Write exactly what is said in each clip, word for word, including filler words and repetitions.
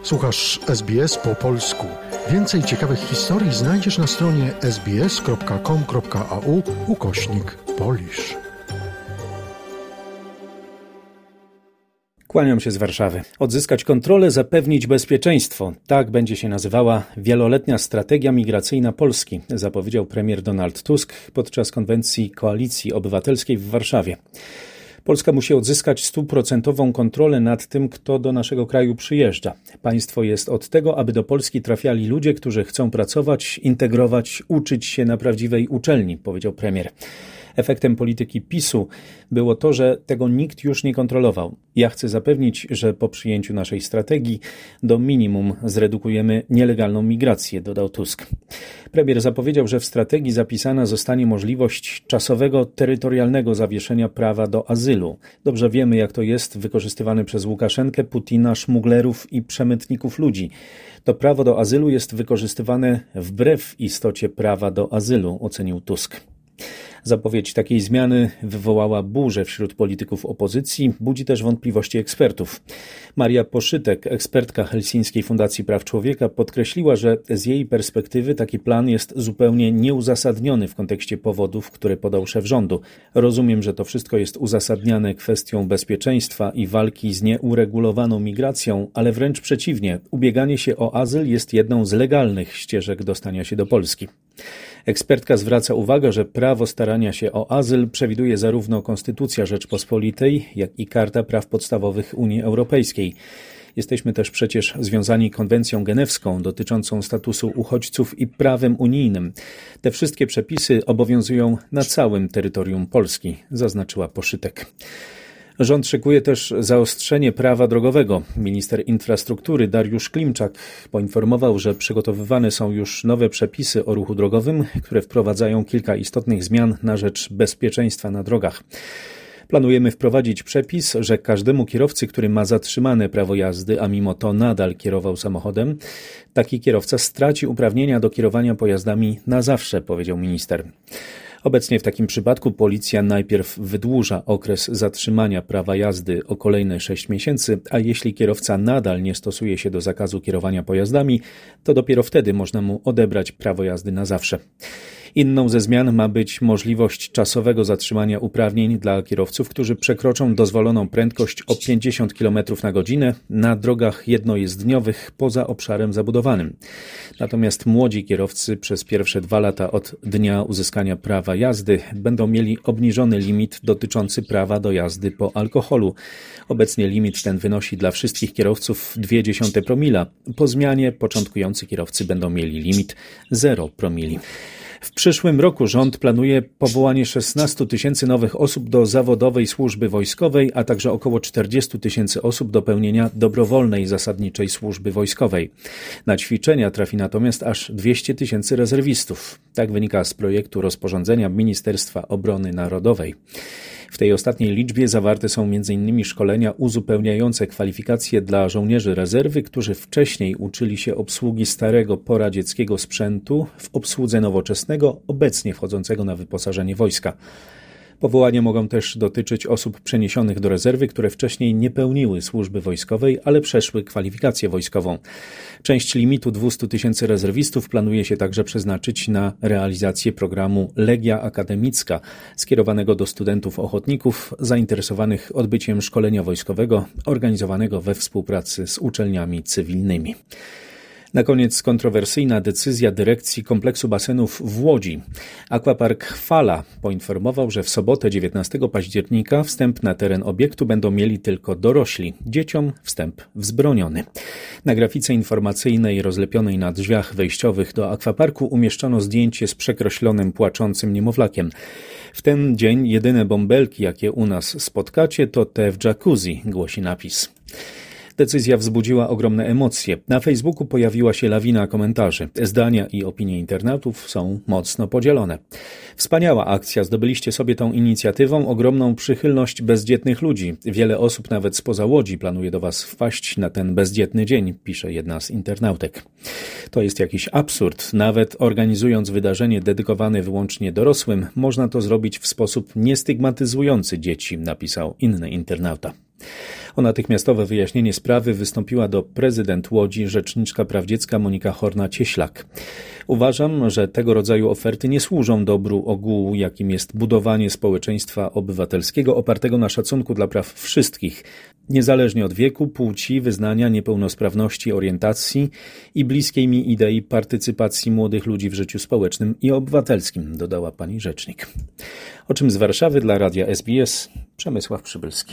Słuchasz S B S po polsku. Więcej ciekawych historii znajdziesz na stronie sbs.com.au ukośnik Polish. Kłaniam się z Warszawy. Odzyskać kontrolę, zapewnić bezpieczeństwo. Tak będzie się nazywała wieloletnia strategia migracyjna Polski, zapowiedział premier Donald Tusk podczas konwencji Koalicji Obywatelskiej w Warszawie. Polska musi odzyskać stuprocentową kontrolę nad tym, kto do naszego kraju przyjeżdża. Państwo jest od tego, aby do Polski trafiali ludzie, którzy chcą pracować, integrować, uczyć się na prawdziwej uczelni, powiedział premier. Efektem polityki PiSu było to, że tego nikt już nie kontrolował. Ja chcę zapewnić, że po przyjęciu naszej strategii do minimum zredukujemy nielegalną migrację, dodał Tusk. Premier zapowiedział, że w strategii zapisana zostanie możliwość czasowego, terytorialnego zawieszenia prawa do azylu. Dobrze wiemy, jak to jest wykorzystywane przez Łukaszenkę, Putina, szmuglerów i przemytników ludzi. To prawo do azylu jest wykorzystywane wbrew istocie prawa do azylu, ocenił Tusk. Zapowiedź takiej zmiany wywołała burzę wśród polityków opozycji, budzi też wątpliwości ekspertów. Maria Poszytek, ekspertka Helsińskiej Fundacji Praw Człowieka, podkreśliła, że z jej perspektywy taki plan jest zupełnie nieuzasadniony w kontekście powodów, które podał szef rządu. Rozumiem, że to wszystko jest uzasadniane kwestią bezpieczeństwa i walki z nieuregulowaną migracją, ale wręcz przeciwnie, ubieganie się o azyl jest jedną z legalnych ścieżek dostania się do Polski. Ekspertka zwraca uwagę, że prawo starania się o azyl przewiduje zarówno Konstytucja Rzeczpospolitej, jak i Karta Praw Podstawowych Unii Europejskiej. Jesteśmy też przecież związani konwencją genewską dotyczącą statusu uchodźców i prawem unijnym. Te wszystkie przepisy obowiązują na całym terytorium Polski, zaznaczyła Poszytek. Rząd szykuje też zaostrzenie prawa drogowego. Minister infrastruktury Dariusz Klimczak poinformował, że przygotowywane są już nowe przepisy o ruchu drogowym, które wprowadzają kilka istotnych zmian na rzecz bezpieczeństwa na drogach. Planujemy wprowadzić przepis, że każdemu kierowcy, który ma zatrzymane prawo jazdy, a mimo to nadal kierował samochodem, taki kierowca straci uprawnienia do kierowania pojazdami na zawsze, powiedział minister. Obecnie w takim przypadku policja najpierw wydłuża okres zatrzymania prawa jazdy o kolejne sześć miesięcy, a jeśli kierowca nadal nie stosuje się do zakazu kierowania pojazdami, to dopiero wtedy można mu odebrać prawo jazdy na zawsze. Inną ze zmian ma być możliwość czasowego zatrzymania uprawnień dla kierowców, którzy przekroczą dozwoloną prędkość o pięćdziesiąt kilometrów na godzinę na drogach jednojezdniowych poza obszarem zabudowanym. Natomiast młodzi kierowcy przez pierwsze dwa lata od dnia uzyskania prawa jazdy będą mieli obniżony limit dotyczący prawa do jazdy po alkoholu. Obecnie limit ten wynosi dla wszystkich kierowców dwie dziesiąte promila. Po zmianie początkujący kierowcy będą mieli limit zero promili. W przyszłym roku rząd planuje powołanie szesnaście tysięcy nowych osób do zawodowej służby wojskowej, a także około czterdzieści tysięcy osób do pełnienia dobrowolnej zasadniczej służby wojskowej. Na ćwiczenia trafi natomiast aż dwieście tysięcy rezerwistów. Tak wynika z projektu rozporządzenia Ministerstwa Obrony Narodowej. W tej ostatniej liczbie zawarte są między innymi szkolenia uzupełniające kwalifikacje dla żołnierzy rezerwy, którzy wcześniej uczyli się obsługi starego poradzieckiego sprzętu w obsłudze nowoczesnego, obecnie wchodzącego na wyposażenie wojska. Powołania mogą też dotyczyć osób przeniesionych do rezerwy, które wcześniej nie pełniły służby wojskowej, ale przeszły kwalifikację wojskową. Część limitu dwieście tysięcy rezerwistów planuje się także przeznaczyć na realizację programu Legia Akademicka, skierowanego do studentów ochotników zainteresowanych odbyciem szkolenia wojskowego organizowanego we współpracy z uczelniami cywilnymi. Na koniec kontrowersyjna decyzja dyrekcji kompleksu basenów w Łodzi. Aquapark Fala poinformował, że w sobotę dziewiętnastego października wstęp na teren obiektu będą mieli tylko dorośli. Dzieciom wstęp wzbroniony. Na grafice informacyjnej rozlepionej na drzwiach wejściowych do akwaparku umieszczono zdjęcie z przekreślonym płaczącym niemowlakiem. W ten dzień jedyne bąbelki, jakie u nas spotkacie, to te w jacuzzi, głosi napis. Decyzja wzbudziła ogromne emocje. Na Facebooku pojawiła się lawina komentarzy. Zdania i opinie internautów są mocno podzielone. Wspaniała akcja, zdobyliście sobie tą inicjatywą ogromną przychylność bezdzietnych ludzi. Wiele osób nawet spoza Łodzi planuje do was wpaść na ten bezdzietny dzień, pisze jedna z internautek. To jest jakiś absurd. Nawet organizując wydarzenie dedykowane wyłącznie dorosłym, można to zrobić w sposób niestygmatyzujący dzieci, napisał inny internauta. O natychmiastowe wyjaśnienie sprawy wystąpiła do prezydent Łodzi rzeczniczka praw dziecka Monika Horna-Cieślak. Uważam, że tego rodzaju oferty nie służą dobru ogółu, jakim jest budowanie społeczeństwa obywatelskiego opartego na szacunku dla praw wszystkich, niezależnie od wieku, płci, wyznania, niepełnosprawności, orientacji i bliskiej mi idei partycypacji młodych ludzi w życiu społecznym i obywatelskim, dodała pani rzecznik. O czym z Warszawy dla Radia S B S Przemysław Przybylski.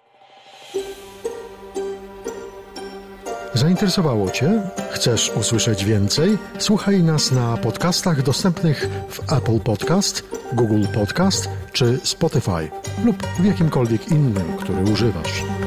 Zainteresowało Cię? Chcesz usłyszeć więcej? Słuchaj nas na podcastach dostępnych w Apple Podcast, Google Podcast czy Spotify lub w jakimkolwiek innym, który używasz.